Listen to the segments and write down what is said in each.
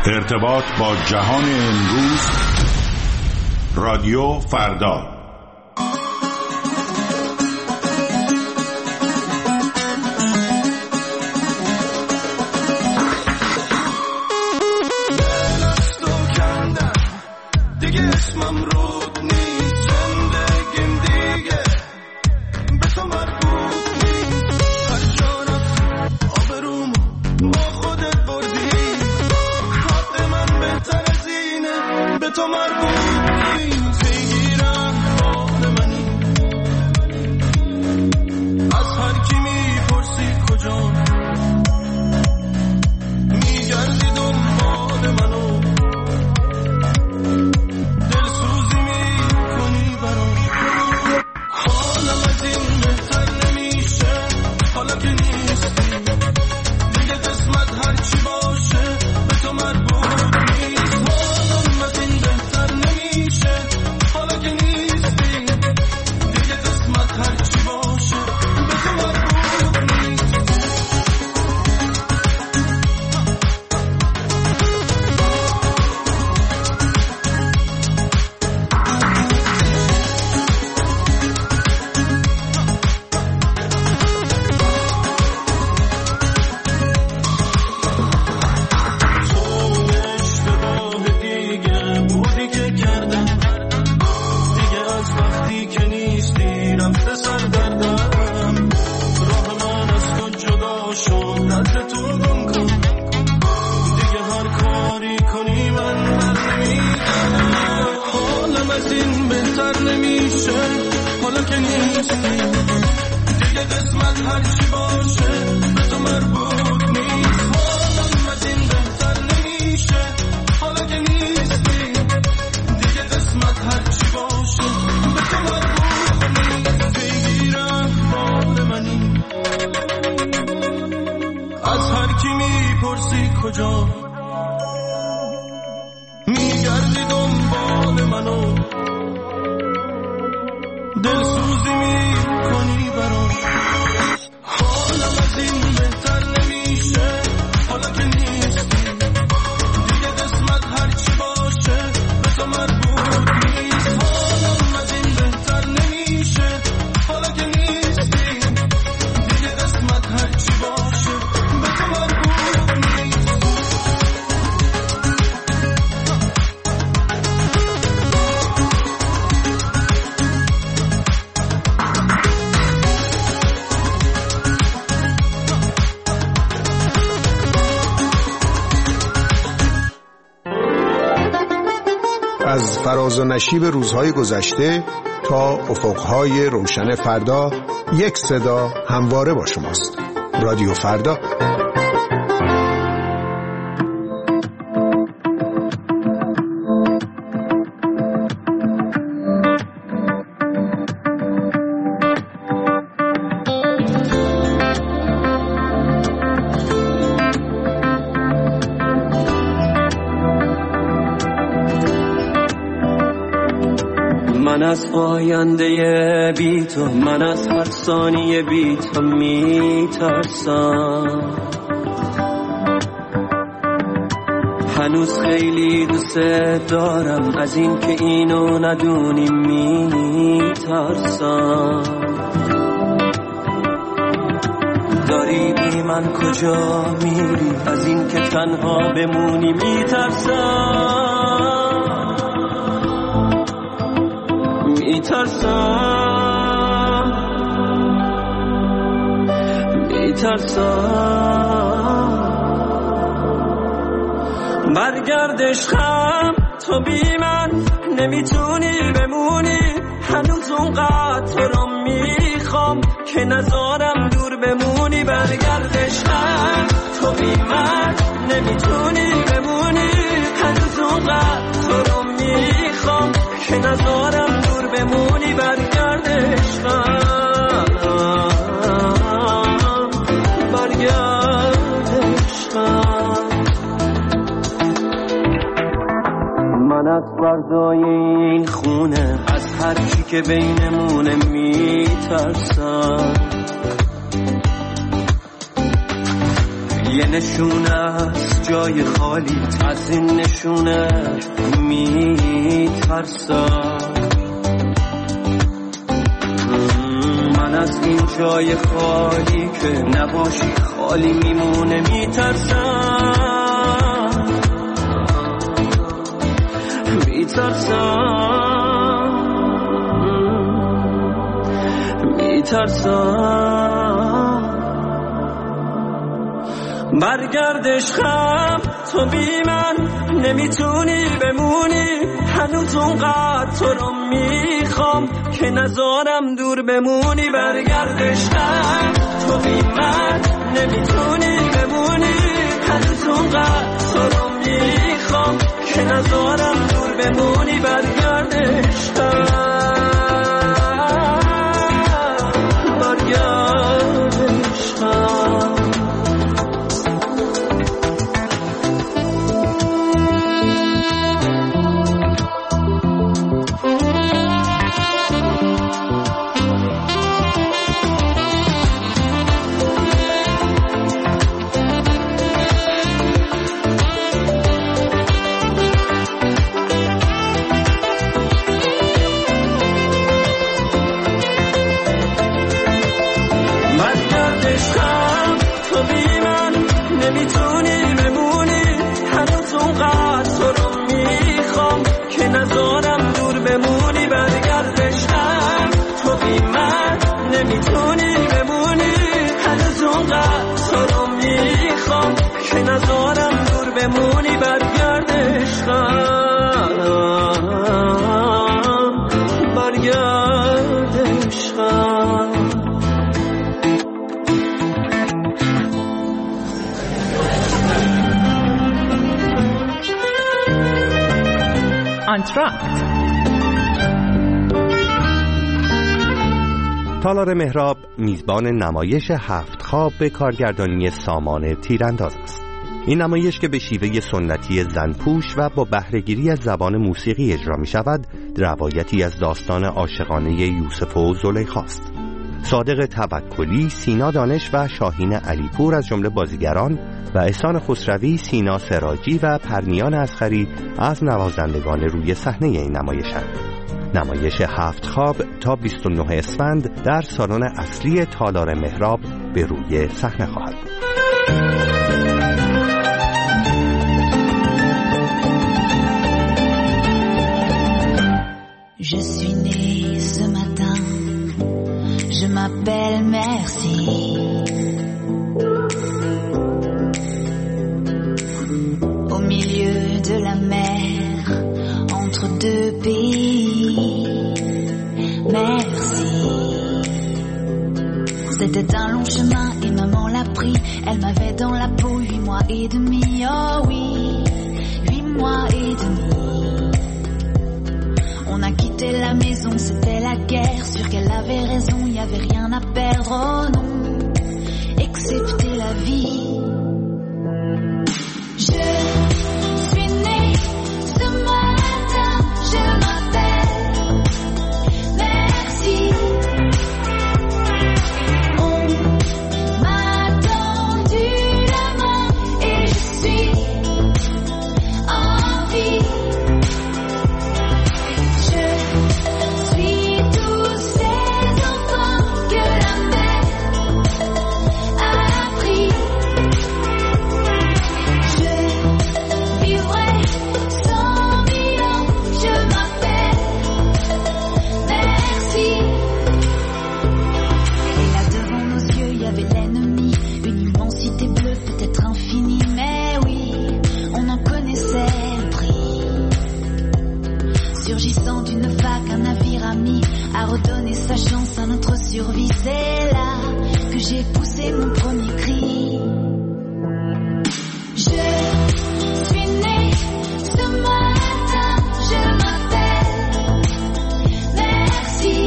ارتباط با جهان امروز. رادیو فردا. از فراز و نشیب روزهای گذشته تا افقهای روشن فردا، یک صدا همواره با شماست. رادیو فردا. من از آینده بی تو، من از هر ثانیه بی تو میترسم. هنوز خیلی دوست دارم، از این که اینو ندونی میترسم. داری بی من کجا میری، از این که تنها بمونی میترسم. برگرد عشقم، تو بی من نمیتونی بمونی. هنوز اونقدر تو رو میخوام که نذارم دور بمونی. برگرد عشقم، تو بی من نمیتونی بمونی. هنوز اونقدر تو رو میخوام که نذارم دور بمونی. برگرد عشقم، برگرد عشقم. من از فردای این خونه، از هر چی که بینمونه میترسم. یه نشونه از جای خالی از این نشونه میترسم. من از این جای خالی که نباشی خالی میمونه میترسم. برگرد عشقم تو بی من نمیتونی بمونی، هنوز اونقدر تو رو میخوام که نذارم دور بمونی. برگرد عشقم تو بی من نمیتونی بمونی، هنوز اونقدر تو رو میخوام که نذارم دور بمونی. برگرد عشقم، برگرد عشقم. نمیتونی بمونی، هنوز اونقدر تو رو میخوام که نذارم دور بمونی. برگرد عشقم تو بی من نمیتونی بمونی، هنوز اونقدر تو رو میخوام که نذارم دور بمونی. برگرد عشقم، برگرد عشقم. آنتراکت. تالار مهراب میزبان نمایش 7 خواب به کارگردانی سامان تیرانداز است. این نمایش که به شیوه سنتی زنپوش و با بهره‌گیری از زبان موسیقی اجرا می شود، روایتی از داستان عاشقانه یوسف و زلیخا است. صادق توکلی، سینا دانش و شاهین علیپور از جمله بازیگران و احسان خسروی، سینا سراجی و پرنیان اصغری از نوازندگان روی صحنه این نمایشند. نمایش 7 خواب تا 29 اسفند در سالن اصلی تالار مهراب به روی صحنه خواهد بود. Je suis née ce matin, je m'appelle Merci. Au milieu de la mer, entre deux pays. Merci. C'était un long chemin et maman l'a pris. Elle m'avait dans la peau 8 mois et demi. Oh oui, 8 mois et demi. On a quitté la maison, c'était la guerre. Sûr qu'elle avait raison, y avait rien à perdre. Oh non, excepté la vie. Je suis née ce matin, je m'appelle Merci. On m'a tendu la main et je suis en vie. Je suis tous ces enfants que la mer a pris. Je vivrai 100 000 ans, je m'appelle Merci. Et là devant nos yeux, y avait l'ennemi, une immensité bleue, peut-être infinie, mais oui, on en connaissait le prix. Surgissant d'une vague, un navire ami a redonné sa chance à notre survie. C'est là que j'ai poussé mon premier cri. Je suis née ce matin, je m'appelle Merci.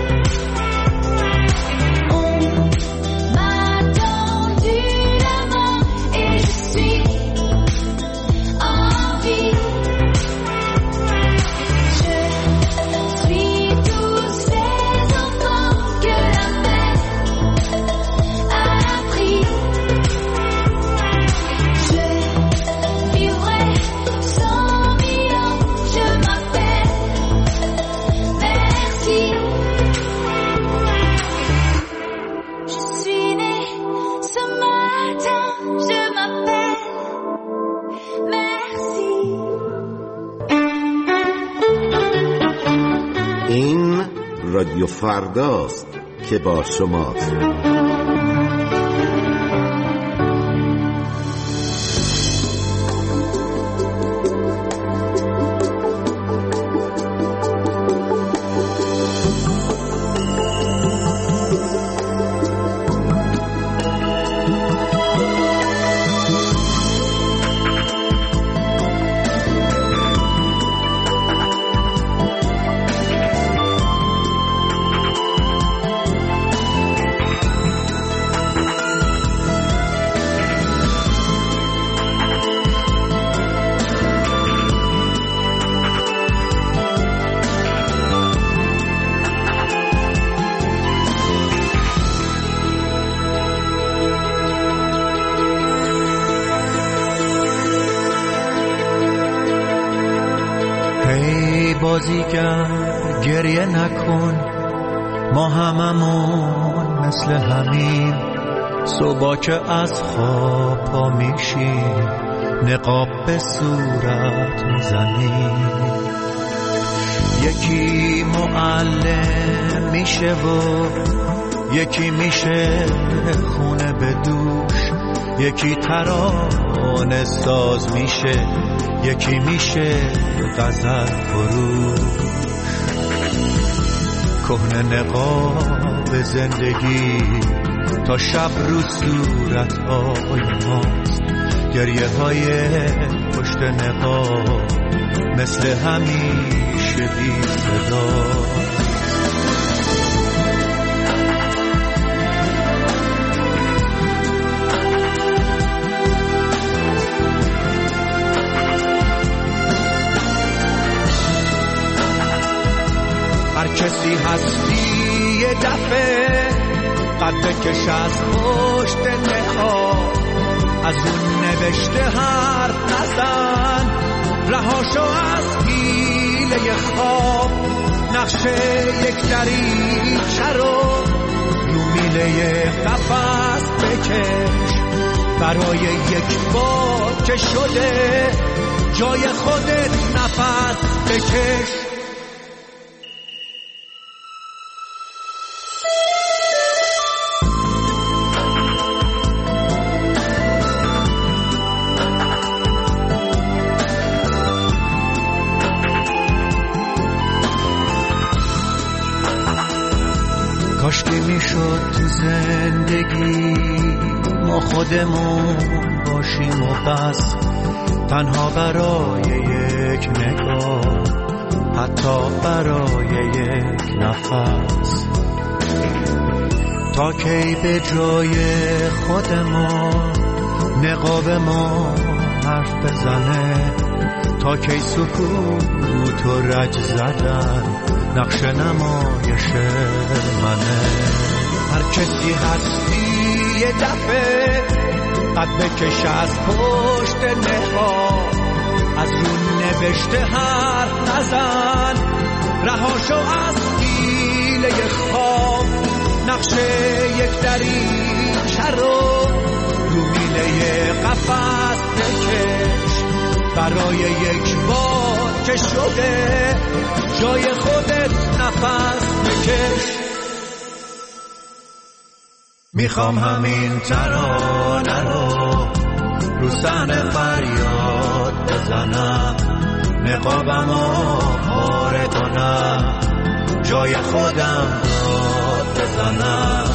On m'a tendu la main et je suis en vie. Je suis tous ces enfants que la mer a pris. رادیو فرداست که با شماست. بازیگر گریه نکن، ما هممون مثل همین. صبح که از خواب پا میشیم نقاب به صورت میزنیم. یکی معلم میشه و یکی میشه خونه به دوش، یکی ترانه ساز میشه، یکی میشه غزل فروش. کهنه نقاب زندگی تا شب رو صورت‌های ماست، گریه های پشت نقاب مثل همیشه بی صدا. هر کسی هستی یه دفعه قد بکش از پشت نقاب، از اون نوشته حرف نزن، رهاشو از حیله خواب. نقشه یک دریچه رو میله قفس بکش، برای یک بار که شده جای خودت نفس بکش. کاشکی میشد تو زندگی ما خودمون باشیم و بس، تنها برای یک نگاه، حتی برای یک نفس. تا کی به جای خودمون نقاب ما حرف بزنه، تا کی سکوت و رج زدن نقش نمایش منه. هر کسی هستی یه دفعه قد بکش از پشت نقاب، از اون نوشته حرف نزن، رهاشو از حیله خواب. نقشه یک دریچه رو میله قفس بکش، برای یک بار که شده جای خودت نفس بکش. میخوام همین ترانه رو صحنه فریاد بزنم، نقابمو پاره کنم، جای خودم داد بزنم.